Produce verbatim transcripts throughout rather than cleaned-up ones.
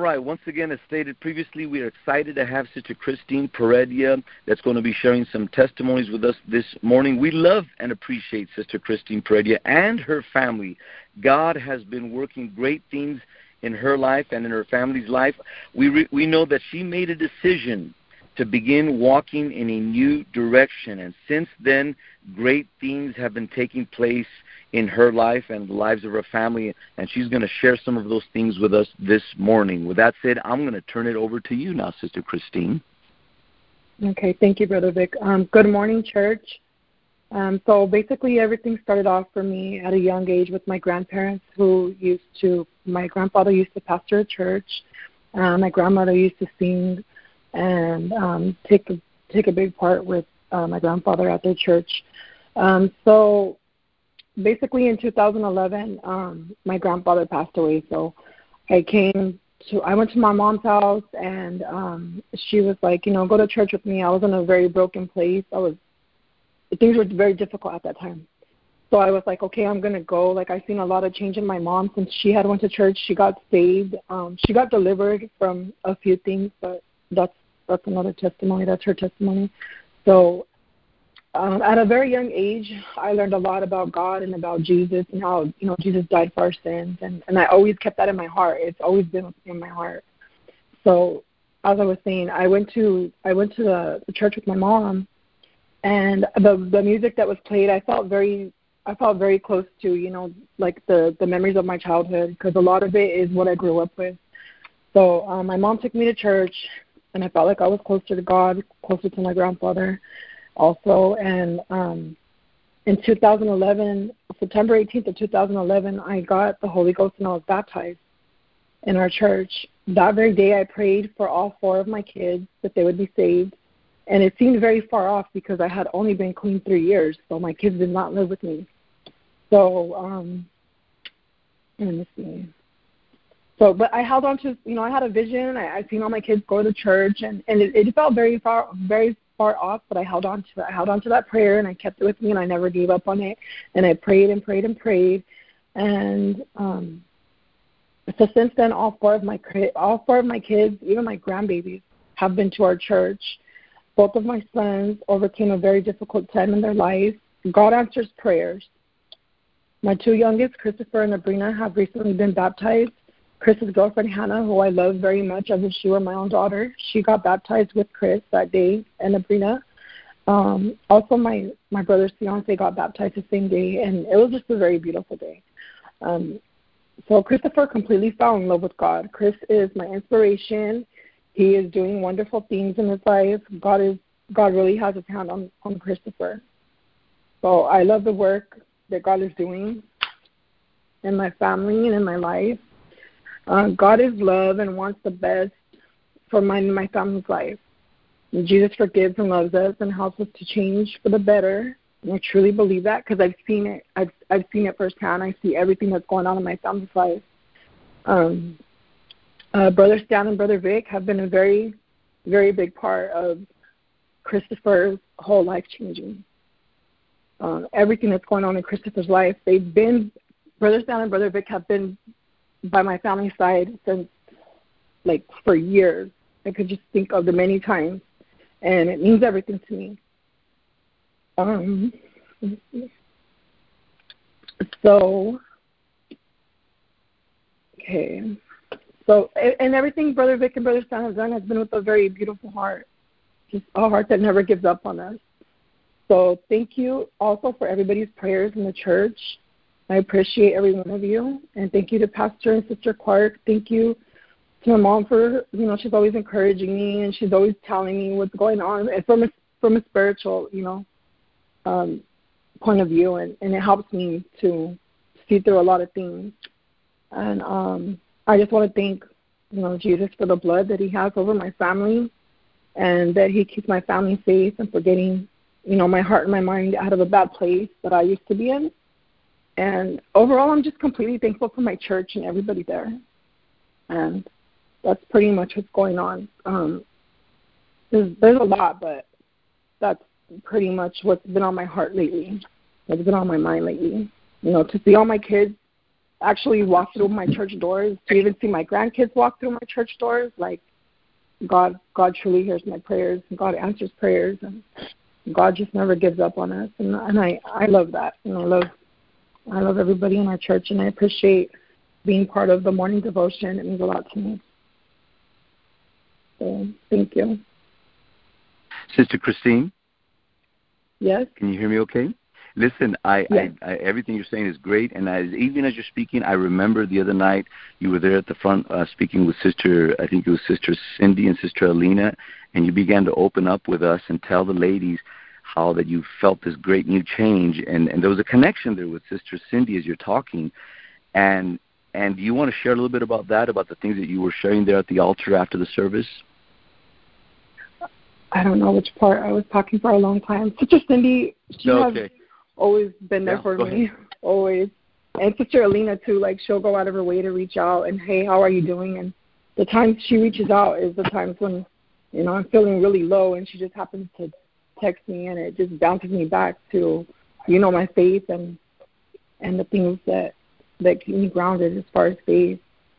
right. Once again, as stated previously, we are excited to have Sister Christine Peredia that's going to be sharing some testimonies with us this morning. We love and appreciate Sister Christine Peredia and her family. God has been working great things in her life and in her family's life. We re- we know that she made a decision to begin walking in a new direction, and since then, great things have been taking place in her life and the lives of her family, and she's going to share some of those things with us this morning. With that said, I'm going to turn it over to you now, Sister Christine. Okay, thank you, Brother Vic. Um, good morning, church. Um, so basically everything started off for me at a young age with my grandparents who used to, my grandfather used to pastor a church. Uh, my grandmother used to sing and um, take, a, take a big part with uh, my grandfather at their church. Um, so basically in two thousand eleven, um, my grandfather passed away. So I came to, I went to my mom's house, and um, she was like, you know, go to church with me. I was in a very broken place. I was, things were very difficult at that time. So I was like, okay, I'm going to go. Like, I've seen a lot of change in my mom since she had went to church. She got saved. Um, she got delivered from a few things, but that's, that's another testimony. That's her testimony. So Um, at a very young age, I learned a lot about God and about Jesus and how, you know, Jesus died for our sins. And, and I always kept that in my heart. It's always been in my heart. So as I was saying, I went to I went to the, the church with my mom, and the the music that was played, I felt very I felt very close to, you know, like the, the memories of my childhood, because a lot of it is what I grew up with. So um, my mom took me to church, and I felt like I was closer to God, closer to my grandfather also. And um, in two thousand eleven, September eighteenth of two thousand eleven, I got the Holy Ghost and I was baptized in our church. That very day I prayed for all four of my kids that they would be saved. And it seemed very far off because I had only been clean three years, so my kids did not live with me. So, um, let me see. So, but I held on to, you know, I had a vision. I, I seen all my kids go to church, and, and it, it felt very far, very far off, but I held on to it. I held on to that prayer, and I kept it with me, and I never gave up on it. And I prayed and prayed and prayed. And um, so since then, all four of my all four of my kids, even my grandbabies, have been to our church. Both of my sons overcame a very difficult time in their life. God answers prayers. My two youngest, Christopher and Abrina, have recently been baptized. Chris's girlfriend, Hannah, who I love very much as if she were my own daughter, she got baptized with Chris that day, and Abrina. Um, also, my, my brother's fiance got baptized the same day, and it was just a very beautiful day. Um, so Christopher completely fell in love with God. Chris is my inspiration. He is doing wonderful things in his life. God is God really has his hand on, on Christopher. So I love the work that God is doing in my family and in my life. Uh, God is love and wants the best for my my family's life. And Jesus forgives and loves us and helps us to change for the better. And I truly believe that because I've seen it. I've I've seen it firsthand. I see everything that's going on in my family's life. Um, uh, Brother Stan and Brother Vic have been a very, very big part of Christopher's whole life changing. Uh, everything that's going on in Christopher's life, they've been, Brother Stan and Brother Vic have been by my family's side since, like, for years. I could just think of the many times, and it means everything to me. Um, so, okay. So, and everything Brother Vic and Brother Stan has done has been with a very beautiful heart, just a heart that never gives up on us. So thank you also for everybody's prayers in the church. I appreciate every one of you. And thank you to Pastor and Sister Clark. Thank you to my mom for, you know, she's always encouraging me, and she's always telling me what's going on and from a, from a spiritual, you know, um, point of view. And, and it helps me to see through a lot of things. And um, I just want to thank, you know, Jesus for the blood that he has over my family, and that he keeps my family safe and for getting, you know, my heart and my mind out of a bad place that I used to be in. And overall, I'm just completely thankful for my church and everybody there. And that's pretty much what's going on. Um, there's, there's a lot, but that's pretty much what's been on my heart lately. What's been on my mind lately. You know, to see all my kids actually walk through my church doors, to even see my grandkids walk through my church doors. Like, God, God truly hears my prayers, and God answers prayers, and God just never gives up on us. And, and I, I love that. And I love, I love everybody in our church, and I appreciate being part of the morning devotion. It means a lot to me. So, thank you. Sister Christine? Yes? Can you hear me okay? Listen, I, yes. I, I everything you're saying is great, and I, even as you're speaking, I remember the other night you were there at the front uh, speaking with Sister, I think it was Sister Cindy and Sister Alina, and you began to open up with us and tell the ladies how that you felt this great new change, and, and there was a connection there with Sister Cindy as you're talking, and and do you want to share a little bit about that, about the things that you were sharing there at the altar after the service? I don't know which part. I was talking for a long time. Sister Cindy, she no, has okay. always been there yeah, for me, ahead. always. And Sister Alina, too, like, she'll go out of her way to reach out and, hey, how are you doing? And the times she reaches out is the times when, you know, I'm feeling really low, and she just happens to text me, and it just bounces me back to, you know, my faith and and the things that, that keep me grounded as far as faith.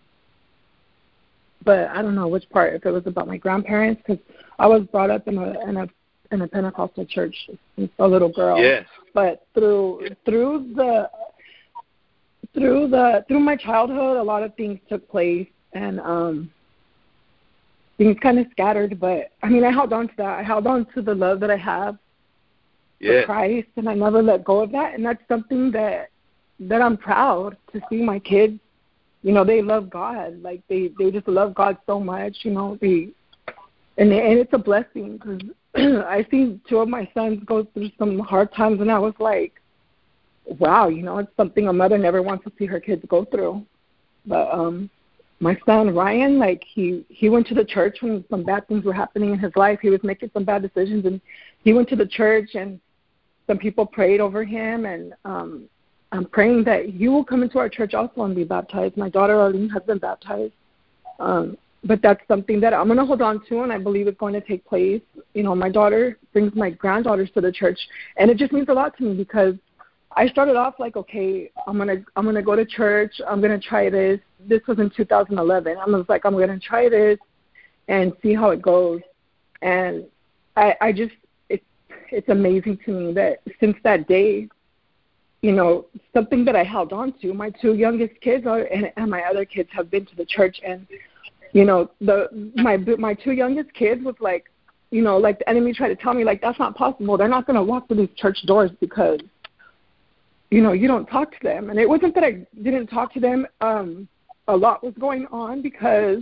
But I don't know which part, if it was about my grandparents, because I was brought up in a in a in a Pentecostal church since a little girl. Yes. But through yes. through the through the through my childhood, a lot of things took place, and um, things kind of scattered. But I mean, I held on to that. I held on to the love that I have yes. for Christ, and I never let go of that. And that's something that that I'm proud to see my kids. You know, they love God. Like, they, they just love God so much, you know. They, and, they, and it's a blessing, because I see two of my sons go through some hard times, and I was like, wow, you know, it's something a mother never wants to see her kids go through. But um, my son, Ryan, like, he, he went to the church when some bad things were happening in his life. He was making some bad decisions, and he went to the church, and some people prayed over him, and um I'm praying that he will come into our church also and be baptized. My daughter, Arlene, has been baptized. Um, but that's something that I'm going to hold on to, and I believe it's going to take place. You know, my daughter brings my granddaughters to the church, and it just means a lot to me, because I started off like, okay, I'm going to I'm gonna go to church. I'm going to try this. This was in two thousand eleven. I was like, I'm going to try this and see how it goes. And I, I just, it's, it's amazing to me that since that day, you know, something that I held on to. My two youngest kids are, and, and my other kids have been to the church, and, you know, the my my two youngest kids was like, you know, like the enemy tried to tell me, like, that's not possible. They're not going to walk through these church doors because, you know, you don't talk to them. And it wasn't that I didn't talk to them. Um, a lot was going on because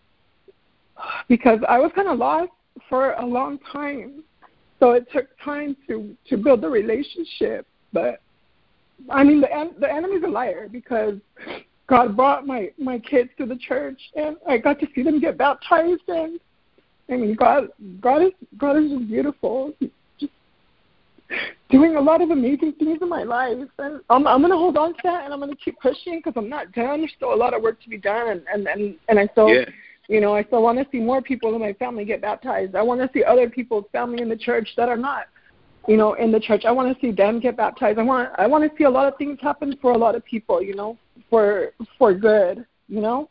because I was kind of lost for a long time. So it took time to, to build a relationship, but I mean, the the enemy's a liar, because God brought my, my kids to the church, and I got to see them get baptized. And I mean, God God is God is just beautiful. He's just doing a lot of amazing things in my life, and I'm I'm gonna hold on to that, and I'm gonna keep pushing, because I'm not done. There's still a lot of work to be done, and and and, and I still. Yeah. You know, I still want to see more people in my family get baptized. I want to see other people's family in the church that are not. You know, in the church, I want to see them get baptized. I want, I want to see a lot of things happen for a lot of people. You know, for for good. You know.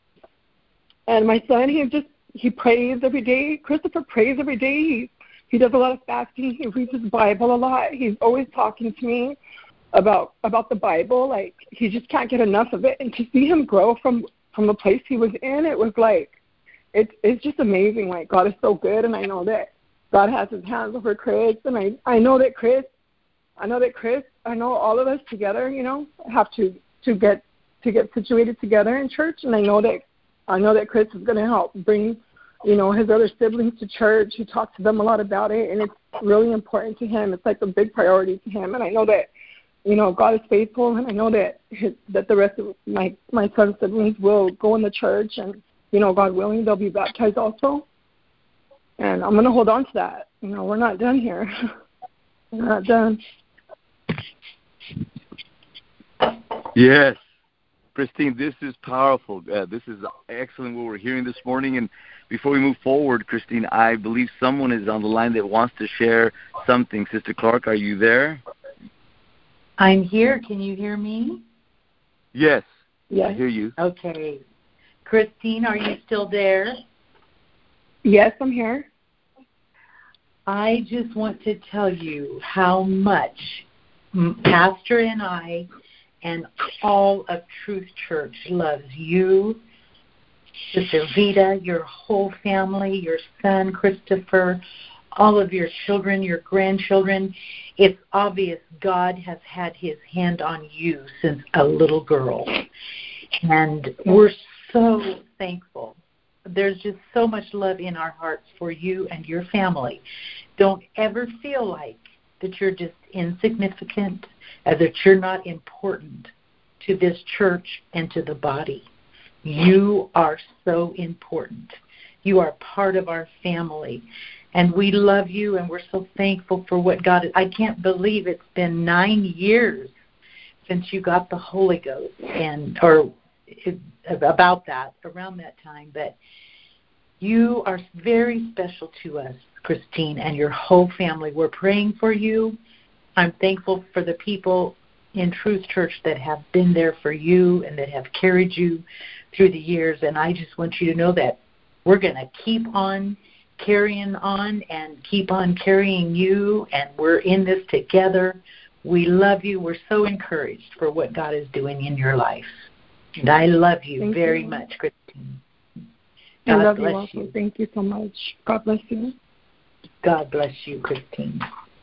And my son, he just he prays every day. Christopher prays every day. He he does a lot of fasting. He reads his Bible a lot. He's always talking to me about about the Bible. Like, he just can't get enough of it. And to see him grow from from the place he was in, it was like, it's it's just amazing. Like, God is so good, and I know that God has his hands over Chris, and I, I know that Chris, I know that Chris, I know all of us together, you know, have to, to get to get situated together in church, and I know that I know that Chris is going to help bring, you know, his other siblings to church. He talks to them a lot about it, and it's really important to him. It's like a big priority to him, and I know that, you know, God is faithful, and I know that his, that the rest of my my son's siblings will go in the church, and, you know, God willing, they'll be baptized also. And I'm going to hold on to that. You know, we're not done here. We're not done. Yes. Christine, this is powerful. Uh, this is excellent what we're hearing this morning. And before we move forward, Christine, I believe someone is on the line that wants to share something. Sister Clark, are you there? I'm here. Can you hear me? Yes. Yes. I hear you. Okay. Christine, are you still there? Yes, I'm here. I just want to tell you how much Pastor and I and all of Truth Church loves you, Sister Vita, your whole family, your son, Christopher, all of your children, your grandchildren. It's obvious God has had his hand on you since a little girl. And we're so thankful. There's just so much love in our hearts for you and your family. Don't ever feel like that you're just insignificant, or that you're not important to this church and to the body. You are so important. You are part of our family. And we love you, and we're so thankful for what God is. I can't believe it's been nine years since you got the Holy Ghost, and or it, about that, around that time. But you are very special to us, Christine, and your whole family. We're praying for you. I'm thankful for the people in Truth Church that have been there for you and that have carried you through the years. And I just want you to know that we're going to keep on carrying on and keep on carrying you, and we're in this together. We love you. We're so encouraged for what God is doing in your life. And I love you Thank very you. much, Christine. I God love bless you also. you. Thank you so much. God bless you. God bless you, Christine.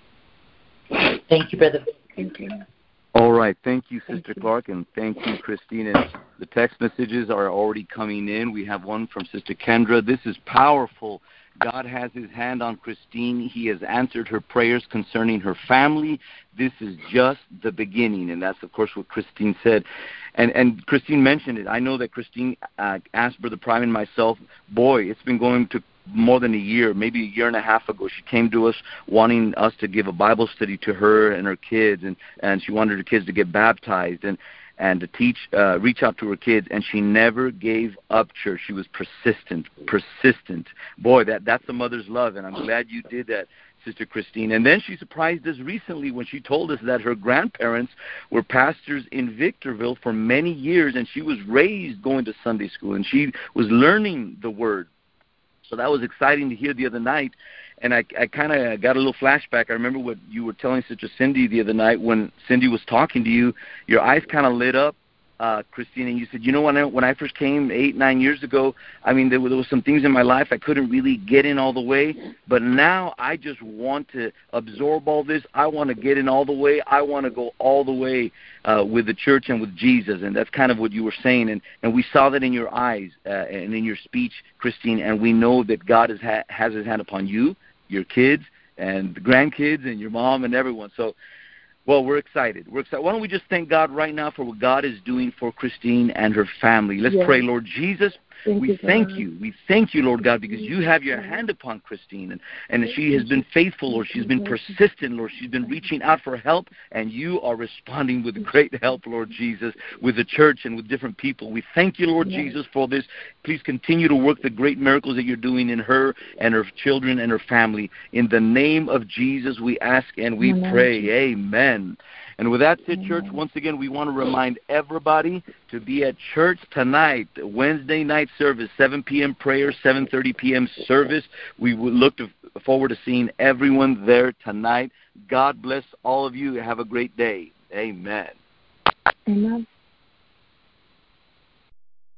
Thank you, Brother. Thank you. All right. Thank you, Sister Thank you. Clark, and thank you, Christine. And the text messages are already coming in. We have one from Sister Kendra. This is powerful. God has his hand on Christine. He has answered her prayers concerning her family. This is just the beginning. And that's, of course, what Christine said. And and Christine mentioned it. I know that Christine uh, asked Brother Prime and myself, boy, it's been going to more than a year, maybe a year and a half ago. She came to us wanting us to give a Bible study to her and her kids, and, and she wanted her kids to get baptized and, and to teach, uh, reach out to her kids, and she never gave up church. She was persistent, persistent. Boy, that, that's a mother's love, and I'm glad you did that, Sister Christine. And then she surprised us recently when she told us that her grandparents were pastors in Victorville for many years, and she was raised going to Sunday school, and she was learning the Word. So that was exciting to hear the other night, and I, I kind of got a little flashback. I remember what you were telling Sister Cindy the other night when Cindy was talking to you. Your eyes kind of lit up, uh, Christine, and you said, you know, when I, when I first came eight, nine years ago, I mean, there were, there were some things in my life I couldn't really get in all the way, but now I just want to absorb all this. I want to get in all the way. I want to go all the way uh, with the church and with Jesus, and that's kind of what you were saying, and, and we saw that in your eyes uh, and in your speech, Christine, and we know that God has, ha- has his hand upon you, your kids, and the grandkids, and your mom, and everyone. So, well, we're excited. We're excited. Why don't we just thank God right now for what God is doing for Christine and her family. Let's yes. pray. Lord Jesus, Thank we you, thank God. you. We thank you, Lord God, because you have your hand upon Christine, and, and she has been faithful, Lord. She's been persistent, Lord. She's been reaching out for help, and you are responding with great help, Lord Jesus, with the church and with different people. We thank you, Lord yes. Jesus, for this. Please continue to work the great miracles that you're doing in her and her children and her family. In the name of Jesus, we ask and we Amen. pray. Amen. And with that said, church, once again, we want to remind everybody to be at church tonight, Wednesday night service, seven p.m. prayer, seven thirty p.m. service. We would look to, forward to seeing everyone there tonight. God bless all of you. Have a great day. Amen. Amen.